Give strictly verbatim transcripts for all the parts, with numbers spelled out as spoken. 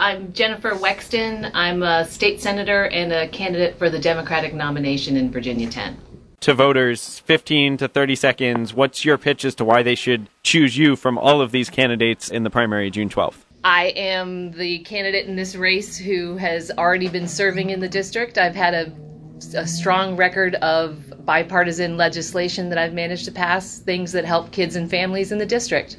I'm Jennifer Wexton. I'm a state senator and a candidate for the Democratic nomination in Virginia ten. To voters, fifteen to thirty seconds, what's your pitch as to why they should choose you from all of these candidates in the primary June twelfth? I am the candidate in this race who has already been serving in the district. I've had a, a strong record of bipartisan legislation that I've managed to pass, things that help kids and families in the district.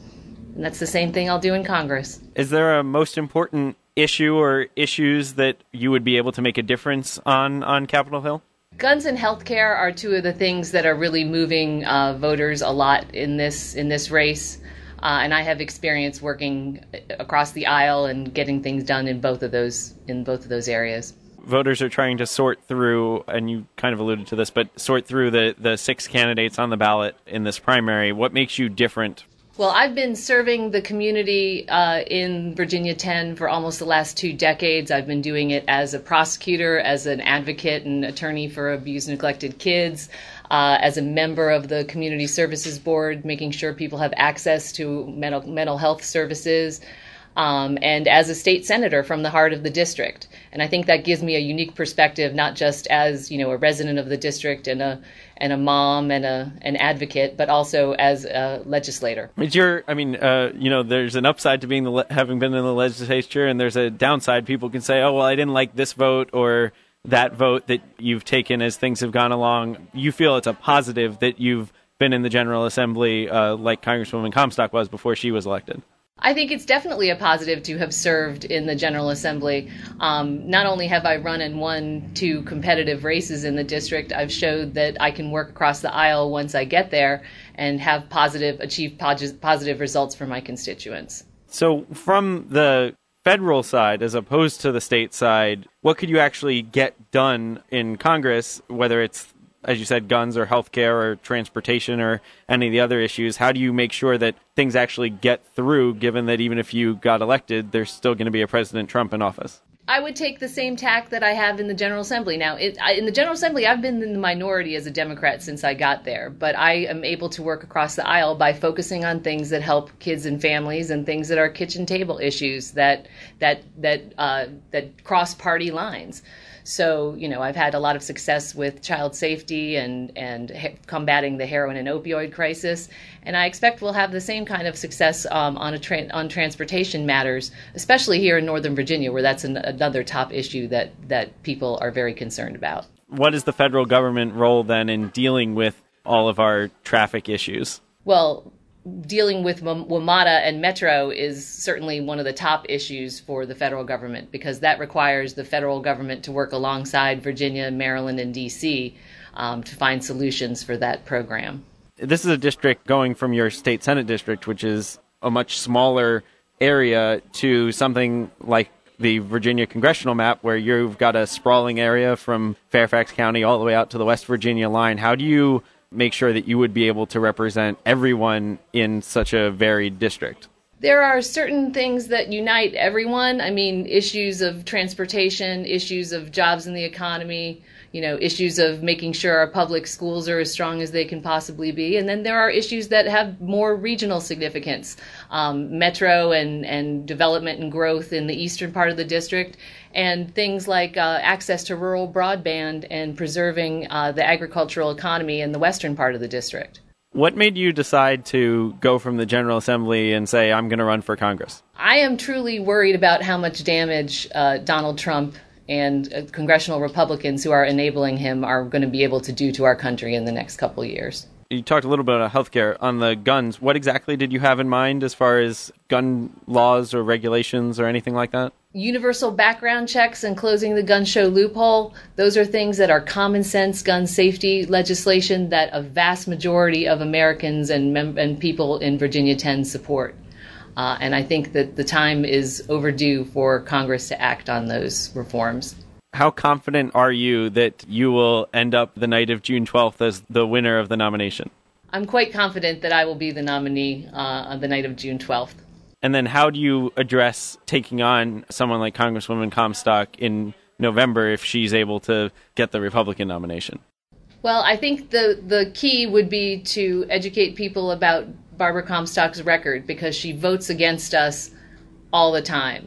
And that's the same thing I'll do in Congress. Is there a most important issue or issues that you would be able to make a difference on on Capitol Hill? Guns and healthcare are two of the things that are really moving uh, voters a lot in this in this race. Uh, and I have experience working across the aisle and getting things done in both of those in both of those areas. Voters are trying to sort through, and you kind of alluded to this, but sort through the, the six candidates on the ballot in this primary. What makes you different? Well, I've been serving the community uh, in Virginia ten for almost the last two decades. I've been doing it as a prosecutor, as an advocate and attorney for abused and neglected kids, uh, as a member of the Community Services Board, making sure people have access to mental, mental health services, um, and as a state senator from the heart of the district. And I think that gives me a unique perspective, not just as, you know, a resident of the district and a and a mom and a an advocate, but also as a legislator. Is your, I mean, uh, you know, there's an upside to being the having been in the legislature, and there's a downside. People can say, oh, well, I didn't like this vote or that vote that you've taken as things have gone along. You feel it's a positive that you've been in the General Assembly uh, like Congresswoman Comstock was before she was elected. I think it's definitely a positive to have served in the General Assembly. Um, not only have I run and won two competitive races in the district, I've showed that I can work across the aisle once I get there and have positive, achieve positive results for my constituents. So from the federal side, as opposed to the state side, what could you actually get done in Congress, whether it's, as you said, guns or healthcare or transportation or any of the other issues? How do you make sure that things actually get through, given that even if you got elected, there's still going to be a President Trump in office? I would take the same tack that I have in the General Assembly. Now, it, I, in the General Assembly, I've been in the minority as a Democrat since I got there, but I am able to work across the aisle by focusing on things that help kids and families and things that are kitchen table issues that that that uh, that cross party lines. So, you know, I've had a lot of success with child safety and, and he- combating the heroin and opioid crisis. And I expect we'll have the same kind of success um, on a tra- on transportation matters, especially here in Northern Virginia, where that's an- another top issue that, that people are very concerned about. What is the federal government role then in dealing with all of our traffic issues? Well, dealing with WMATA and Metro is certainly one of the top issues for the federal government, because that requires the federal government to work alongside Virginia, Maryland, and D C um, to find solutions for that program. This is a district going from your state Senate district, which is a much smaller area, to something like the Virginia congressional map, where you've got a sprawling area from Fairfax County all the way out to the West Virginia line. How do you make sure that you would be able to represent everyone in such a varied district? There are certain things that unite everyone. I mean, issues of transportation, issues of jobs in the economy, you know, issues of making sure our public schools are as strong as they can possibly be. And then there are issues that have more regional significance, um, metro and, and development and growth in the eastern part of the district, and things like uh, access to rural broadband and preserving uh, the agricultural economy in the western part of the district. What made you decide to go from the General Assembly and say, I'm going to run for Congress? I am truly worried about how much damage uh, Donald Trump and uh, congressional Republicans who are enabling him are going to be able to do to our country in the next couple of years. You talked a little bit about healthcare. On the guns, what exactly did you have in mind as far as gun laws or regulations or anything like that? Universal background checks and closing the gun show loophole. Those are things that are common sense gun safety legislation that a vast majority of Americans and, mem- and people in Virginia ten support. Uh, and I think that the time is overdue for Congress to act on those reforms. How confident are you that you will end up the night of June twelfth as the winner of the nomination? I'm quite confident that I will be the nominee uh, on the night of June twelfth. And then how do you address taking on someone like Congresswoman Comstock in November if she's able to get the Republican nomination? Well, I think the, the key would be to educate people about Barbara Comstock's record, because she votes against us all the time.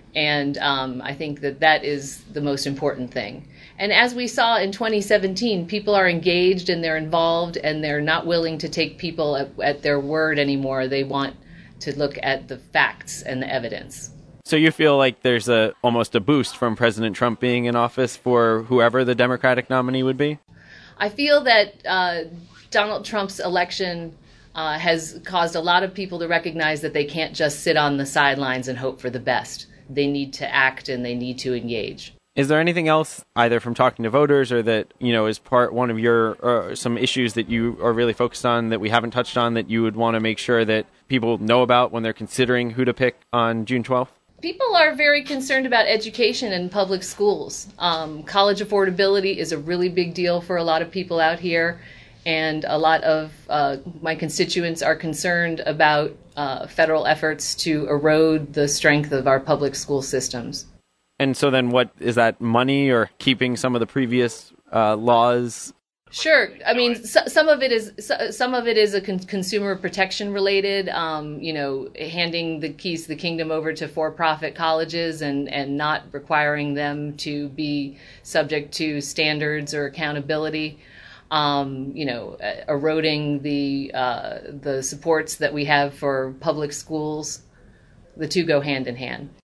And um, I think that that is the most important thing. And as we saw in twenty seventeen, people are engaged and they're involved and they're not willing to take people at, at their word anymore. They want to look at the facts and the evidence. So you feel like there's a almost a boost from President Trump being in office for whoever the Democratic nominee would be? I feel that uh, Donald Trump's election uh, has caused a lot of people to recognize that they can't just sit on the sidelines and hope for the best. They need to act and they need to engage. Is there anything else, either from talking to voters or that, you know, is part one of your, uh, some issues that you are really focused on that we haven't touched on that you would want to make sure that people know about when they're considering who to pick on June twelfth? People are very concerned about education in public schools. Um, college affordability is a really big deal for a lot of people out here, and a lot of uh, my constituents are concerned about uh, federal efforts to erode the strength of our public school systems. And so then what, is that money or keeping some of the previous uh, laws? Sure. I mean, so, some of it is so, some of it is a con- consumer protection related. Um, you know, handing the keys to the kingdom over to for-profit colleges and, and not requiring them to be subject to standards or accountability. Um, you know, uh, eroding the uh, the supports that we have for public schools. The two go hand in hand.